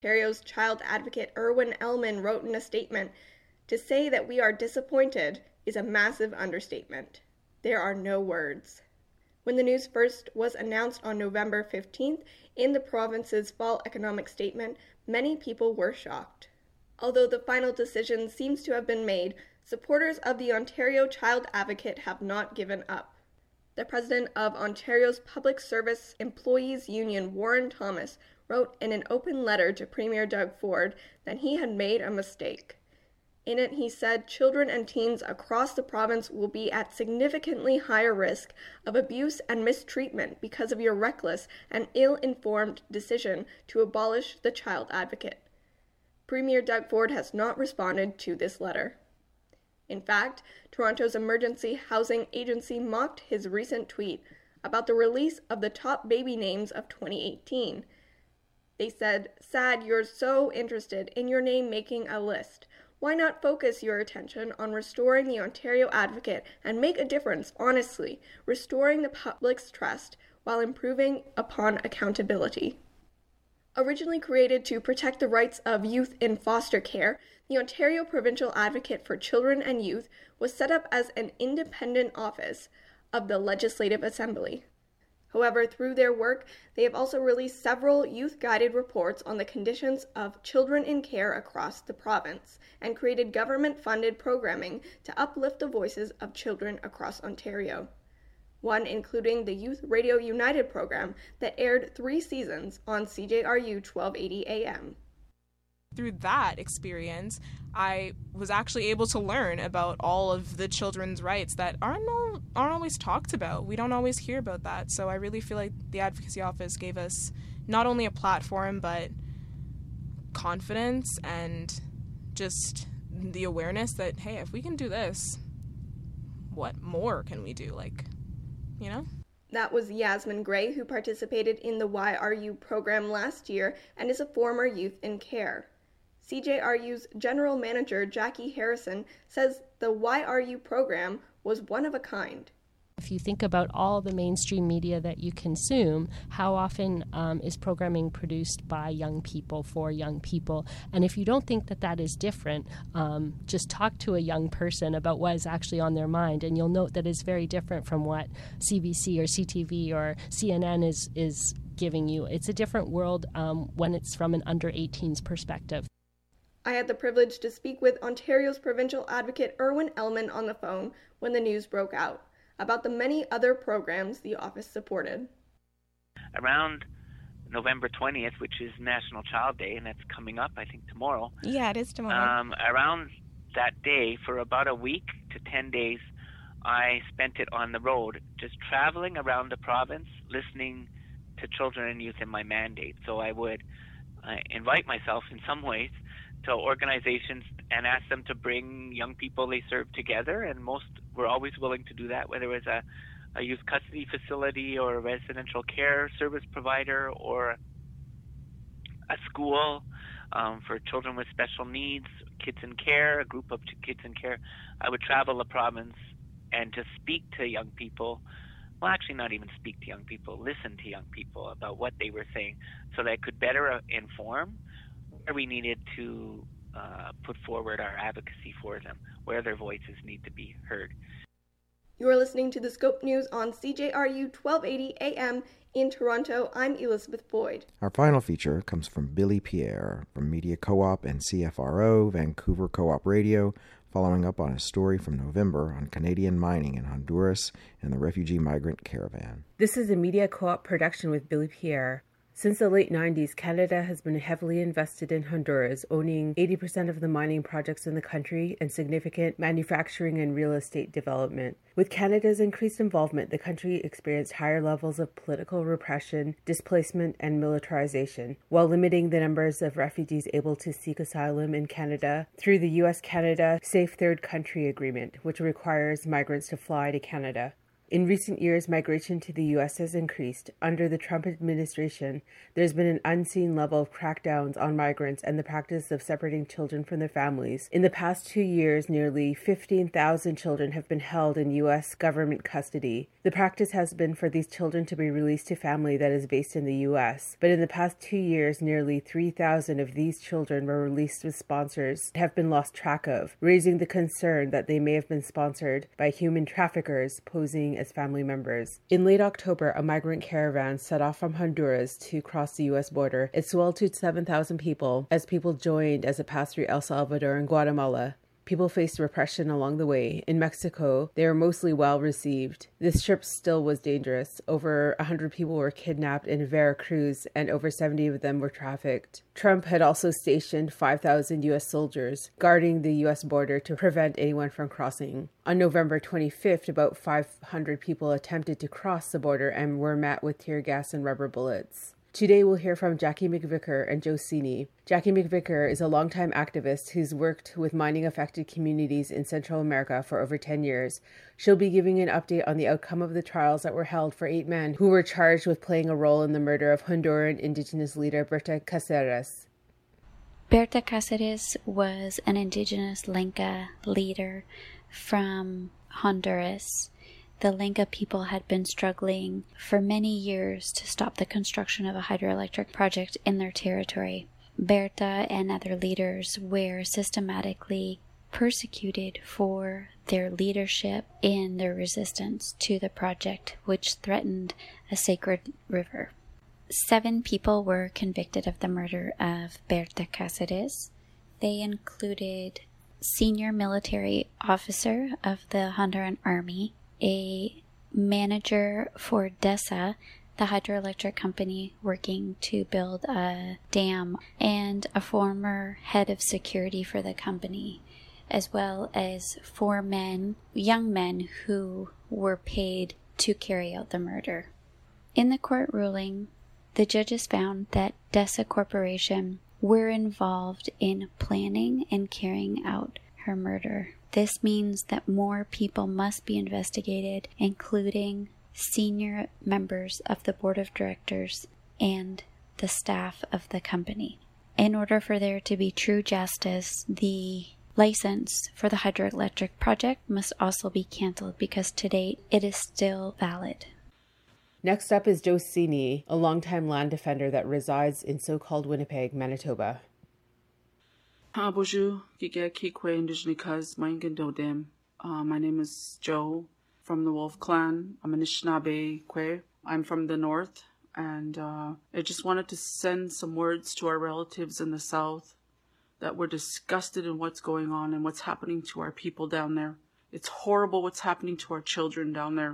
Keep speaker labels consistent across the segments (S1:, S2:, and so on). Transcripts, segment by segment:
S1: Ontario's child advocate Irwin Ellman wrote in a statement, "To say that we are disappointed is a massive understatement. There are no words." When the news first was announced on November 15th in the province's fall economic statement, many people were shocked. Although the final decision seems to have been made, supporters of the Ontario Child Advocate have not given up. The president of Ontario's Public Service Employees Union, Warren Thomas, wrote in an open letter to Premier Doug Ford that he had made a mistake. In it, he said children and teens across the province will be at significantly higher risk of abuse and mistreatment because of your reckless and ill-informed decision to abolish the Child Advocate. Premier Doug Ford has not responded to this letter. In fact, Toronto's Emergency Housing Agency mocked his recent tweet about the release of the top baby names of 2018. They said, "Sad you're so interested in your name making a list. Why not focus your attention on restoring the Ontario Advocate and make a difference, honestly, restoring the public's trust while improving upon accountability?" Originally created to protect the rights of youth in foster care, the Ontario Provincial Advocate for Children and Youth was set up as an independent office of the Legislative Assembly. However, through their work, they have also released several youth-guided reports on the conditions of children in care across the province and created government-funded programming to uplift the voices of children across Ontario. One including the Youth Radio United program that aired 3 seasons on CJRU 1280 AM.
S2: Through that experience, I was actually able to learn about all of the children's rights that aren't always talked about. We don't always hear about that. So I really feel like the Advocacy Office gave us not only a platform, but confidence and just the awareness that, hey, if we can do this, what more can we do?
S1: That was Yasmin Gray, who participated in the Why Are You program last year and is a former youth in care. CJRU's General Manager Jackie Harrison says the Why Are You program was one of a kind.
S3: If you think about all the mainstream media that you consume, how often is programming produced by young people for young people? And if you don't think that that is different, just talk to a young person about what is actually on their mind, and you'll note that it's very different from what CBC or CTV or CNN is giving you. It's a different world when it's from an under 18's perspective.
S1: I had the privilege to speak with Ontario's Provincial Advocate Irwin Ellman on the phone when the news broke out about the many other programs the office supported.
S4: Around November 20th, which is National Child Day, and that's coming up, I think, tomorrow.
S5: Yeah, it is tomorrow.
S4: Around that day, for about a week to 10 days, I spent it on the road, just traveling around the province, listening to children and youth in my mandate. So I would invite myself in some ways to organizations and ask them to bring young people they serve together, and most were always willing to do that, whether it was a youth custody facility or a residential care service provider or a school for children with special needs, kids in care, a group of kids in care. I would travel the province and just speak to young people. Well, actually not even speak to young people, listen to young people about what they were saying so that I could better inform where we needed to put forward our advocacy for them, where their voices need to be heard.
S1: You are listening to the Scope News on CJRU 1280 AM in Toronto. I'm Elizabeth Boyd.
S6: Our final feature comes from Billy Pierre from Media Co-op and CFRO, Vancouver Co-op Radio, following up on a story from November on Canadian mining in Honduras and the refugee migrant caravan.
S7: This is a Media Co-op production with Billy Pierre. Since the late 90s, Canada has been heavily invested in Honduras, owning 80% of the mining projects in the country and significant manufacturing and real estate development. With Canada's increased involvement, the country experienced higher levels of political repression, displacement, and militarization, while limiting the numbers of refugees able to seek asylum in Canada through the U.S.-Canada Safe Third Country Agreement, which requires migrants to fly to Canada. In recent years, migration to the U.S. has increased. Under the Trump administration, there's been an unseen level of crackdowns on migrants and the practice of separating children from their families. In the past 2 years, nearly 15,000 children have been held in U.S. government custody. The practice has been for these children to be released to family that is based in the U.S. But in the past 2 years, nearly 3,000 of these children were released with sponsors that have been lost track of, raising the concern that they may have been sponsored by human traffickers posing as family members. In late October, a migrant caravan set off from Honduras to cross the U.S. border. It swelled to 7,000 people as people joined as it passed through El Salvador and Guatemala. People faced repression along the way. In Mexico, they were mostly well received. This trip still was dangerous. Over 100 people were kidnapped in Veracruz, and over 70 of them were trafficked. Trump had also stationed 5,000 U.S. soldiers guarding the U.S. border to prevent anyone from crossing. On November 25th, about 500 people attempted to cross the border and were met with tear gas and rubber bullets. Today we'll hear from Jackie McVicker and Joe Cini. Jackie McVicker is a longtime activist who's worked with mining-affected communities in Central America for over 10 years. She'll be giving an update on the outcome of the trials that were held for 8 men who were charged with playing a role in the murder of Honduran indigenous leader Berta Cáceres.
S5: Berta Cáceres was an indigenous Lenca leader from Honduras. The Lenca people had been struggling for many years to stop the construction of a hydroelectric project in their territory. Berta and other leaders were systematically persecuted for their leadership in their resistance to the project, which threatened a sacred river. 7 people were convicted of the murder of Berta Cáceres. They included senior military officer of the Honduran army, a manager for DESA, the hydroelectric company working to build a dam, and a former head of security for the company, as well as 4 men, young men who were paid to carry out the murder. In the court ruling, the judges found that DESA Corporation were involved in planning and carrying out her murder. This means that more people must be investigated, including senior members of the board of directors and the staff of the company. In order for there to be true justice, the license for the hydroelectric project must also be cancelled because to date it is still valid.
S7: Next up is Joe Cini, a longtime land defender that resides in so-called Winnipeg, Manitoba.
S8: Bonjour, my name is Joe from the Wolf Clan. I'm an Anishinaabe Kwe. I'm from the north, and I just wanted to send some words to our relatives in the south that we're disgusted in what's going on and what's happening to our people down there. It's horrible what's happening to our children down there.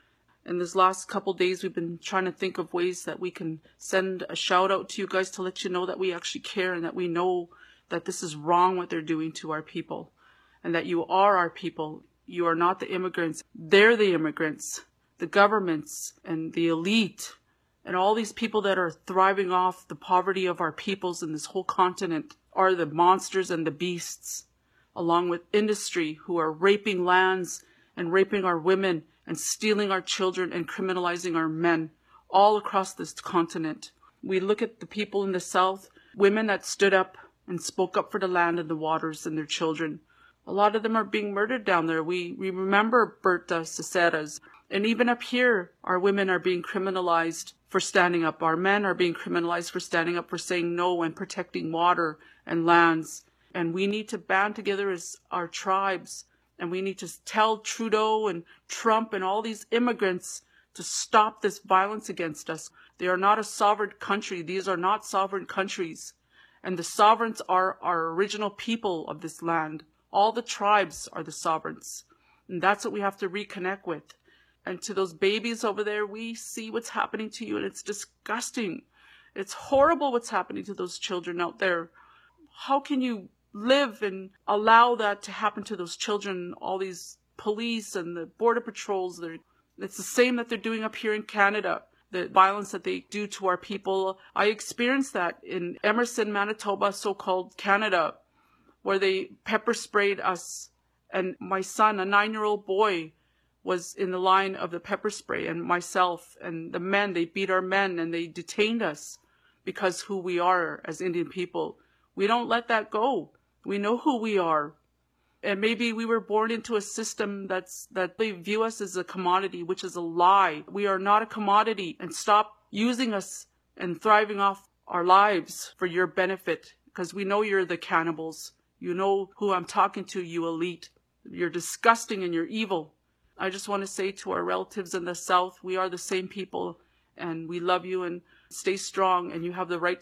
S8: In this last couple days, we've been trying to think of ways that we can send a shout out to you guys to let you know that we actually care and that we know that this is wrong what they're doing to our people, and that you are our people. You are not the immigrants. They're the immigrants, the governments and the elite, and all these people that are thriving off the poverty of our peoples in this whole continent are the monsters and the beasts, along with industry who are raping lands and raping our women and stealing our children and criminalizing our men all across this continent. We look at the people in the south, women that stood up and spoke up for the land and the waters and their children. A lot of them are being murdered down there. We remember Berta Cáceres. And even up here, our women are being criminalized for standing up. Our men are being criminalized for standing up, for saying no and protecting water and lands. And we need to band together as our tribes. And we need to tell Trudeau and Trump and all these immigrants to stop this violence against us. They are not a sovereign country. These are not sovereign countries. And the sovereigns are our original people of this land. All the tribes are the sovereigns. And that's what we have to reconnect with. And to those babies over there, we see what's happening to you, and it's disgusting. It's horrible what's happening to those children out there. How can you live and allow that to happen to those children? All these police and the border patrols, it's the same that they're doing up here in Canada. The violence that they do to our people. I experienced that in Emerson, Manitoba, so-called Canada, where they pepper sprayed us. And my son, a 9-year-old boy, was in the line of the pepper spray, and myself and the men, they beat our men and they detained us because who we are as Indian people. We don't let that go. We know who we are. And maybe we were born into a system that they view us as a commodity, which is a lie. We are not a commodity, and stop using us and thriving off our lives for your benefit, because we know you're the cannibals. You know who I'm talking to, you elite. You're disgusting and you're evil. I just want to say to our relatives in the South, we are the same people and we love you, and stay strong, and you have the right